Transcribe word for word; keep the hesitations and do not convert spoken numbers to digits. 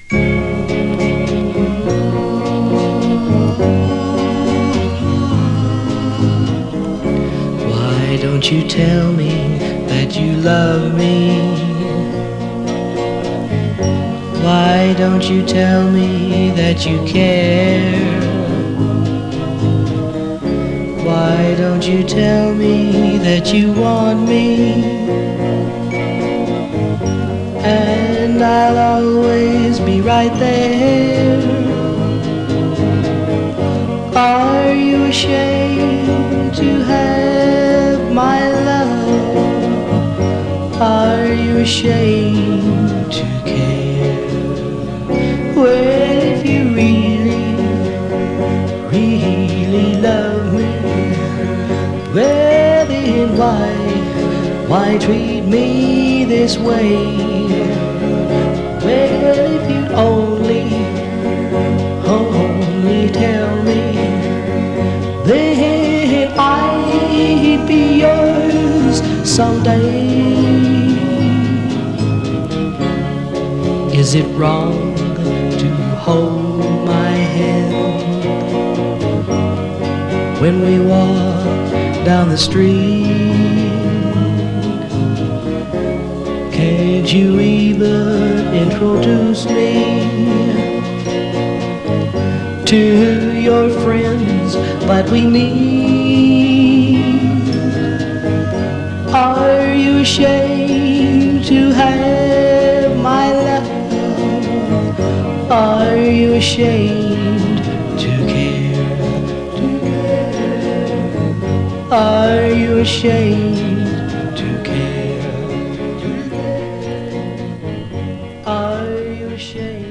Why don't you tell me that you love me? Why don't you tell me that you care? Why don't you tell me that you want me? And I'll always be right there. Are you ashamed to have my love? Are you ashamed to care? Well, if you really, really love me, well then why, why treat me this way? Well, if you'd only, only tell me, then I'd be yours someday. Is it wrong to hold my hand when we walk down the street? Can't you even introduce me to your friends that we meet? Are you ashamed to have my love? Are you ashamed to care? Are you ashamed to care? Are you ashamed?